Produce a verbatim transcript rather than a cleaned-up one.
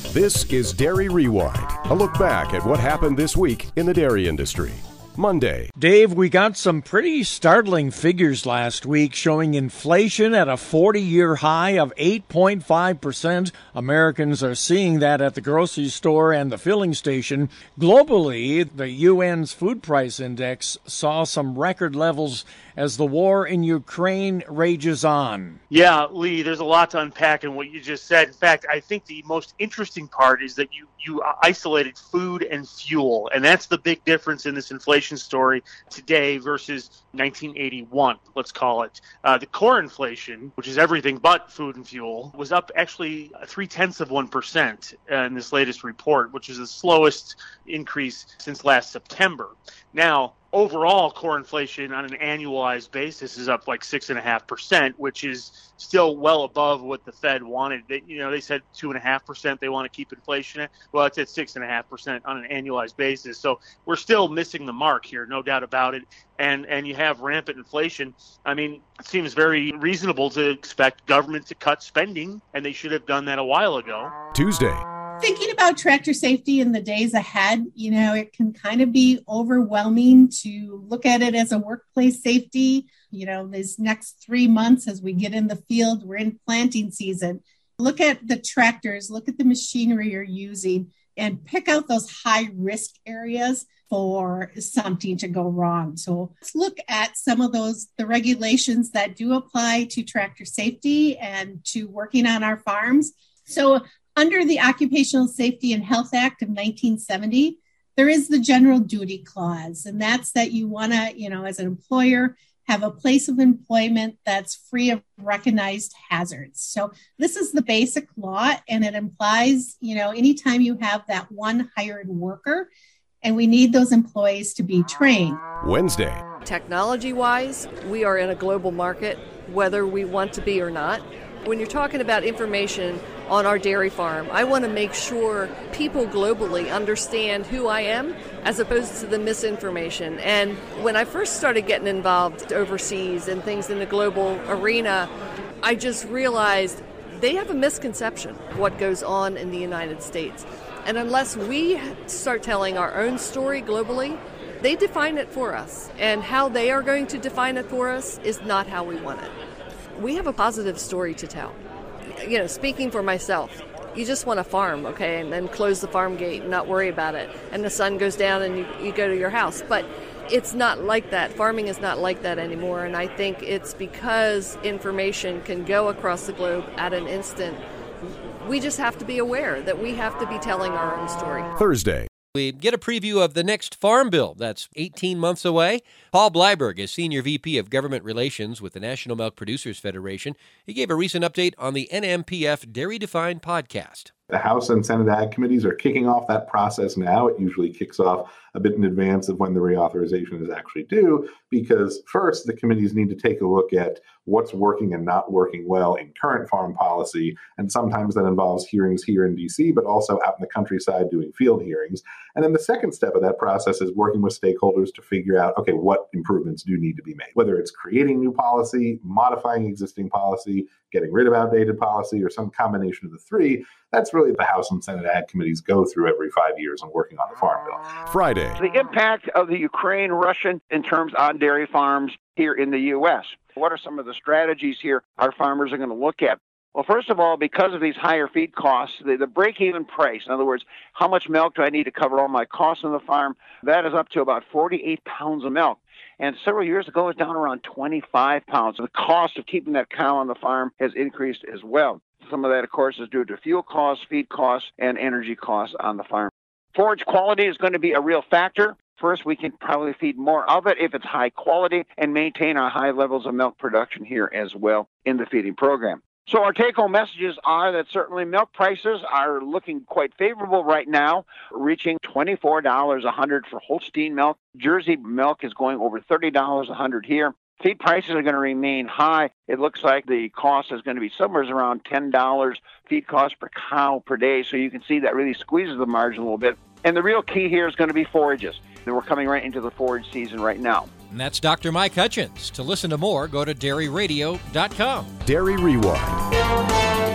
This is Dairy Rewind, a look back at what happened this week in the dairy industry. Monday. Dave, we got some pretty startling figures last week showing inflation at a forty-year high of eight point five percent. Americans are seeing that at the grocery store and the filling station. Globally, the U N's food price index saw some record levels as the war in Ukraine rages on. Yeah, Lee, there's a lot to unpack in what you just said. In fact, I think the most interesting part is that you, you isolated food and fuel, and that's the big difference in this inflation story today versus nineteen eighty-one, let's call it. Uh, the core inflation, which is everything but food and fuel, was up actually three-tenths of one percent in this latest report, which is the slowest increase since last September. Now, overall, core inflation on an annualized basis is up like six and a half percent, which is still well above what the Fed wanted. They, you know, they said two and a half percent they want to keep inflation at. Well, it's at six and a half percent on an annualized basis. So we're still missing the mark here, no doubt about it. And and you have rampant inflation. I mean, it seems very reasonable to expect government to cut spending, and they should have done that a while ago. Tuesday. Thinking about tractor safety in the days ahead, you know, it can kind of be overwhelming to look at it as a workplace safety. You know, these next three months as we get in the field, we're in planting season. Look at the tractors, look at the machinery you're using, and pick out those high risk areas for something to go wrong. So let's look at some of those, the regulations that do apply to tractor safety and to working on our farms. So under the Occupational Safety and Health Act of nineteen seventy, there is the general duty clause, and that's that you want to, you know, as an employer, have a place of employment that's free of recognized hazards. So this is the basic law, and it implies, you know, anytime you have that one hired worker, and we need those employees to be trained. Wednesday. Technology-wise, we are in a global market, whether we want to be or not. When you're talking about information on our dairy farm, I want to make sure people globally understand who I am as opposed to the misinformation. And when I first started getting involved overseas and things in the global arena, I just realized they have a misconception of what goes on in the United States. And unless we start telling our own story globally, they define it for us. And how they are going to define it for us is not how we want it. We have a positive story to tell. You know, speaking for myself, you just want to farm, okay, and then close the farm gate and not worry about it. And the sun goes down and you, you go to your house. But it's not like that. Farming is not like that anymore. And I think it's because information can go across the globe at an instant. We just have to be aware that we have to be telling our own story. Thursday. We get a preview of the next Farm Bill. That's eighteen months away. Paul Bleiberg is Senior V P of Government Relations with the National Milk Producers Federation. He gave a recent update on the N M P F Dairy Defined podcast. The House and Senate Ag committees are kicking off that process now. It usually kicks off a bit in advance of when the reauthorization is actually due, because first, the committees need to take a look at what's working and not working well in current farm policy. And sometimes that involves hearings here in D C, but also out in the countryside doing field hearings. And then the second step of that process is working with stakeholders to figure out, okay, what improvements do need to be made, whether it's creating new policy, modifying existing policy, getting rid of outdated policy, or some combination of the three. That's really the House and Senate Ag committees go through every five years on working on the Farm Bill. Friday. The impact of the Ukraine-Russian in terms on dairy farms here in the U S. What are some of the strategies here our farmers are going to look at? Well, first of all, because of these higher feed costs, the, the break-even price, in other words, how much milk do I need to cover all my costs on the farm, that is up to about forty-eight pounds of milk. And several years ago, it was down around twenty-five pounds. So the cost of keeping that cow on the farm has increased as well. Some of that, of course, is due to fuel costs, feed costs, and energy costs on the farm. Forage quality is going to be a real factor. First, we can probably feed more of it if it's high quality and maintain our high levels of milk production here as well in the feeding program. So our take-home messages are that certainly milk prices are looking quite favorable right now, reaching twenty-four dollars a hundred for Holstein milk. Jersey milk is going over thirty dollars a hundred here. Feed prices are going to remain high. It looks like the cost is going to be somewhere around ten dollars feed cost per cow per day. So you can see that really squeezes the margin a little bit. And the real key here is going to be forages. And we're coming right into the forage season right now. And that's Doctor Mike Hutchins. To listen to more, go to dairy radio dot com. Dairy Rewind.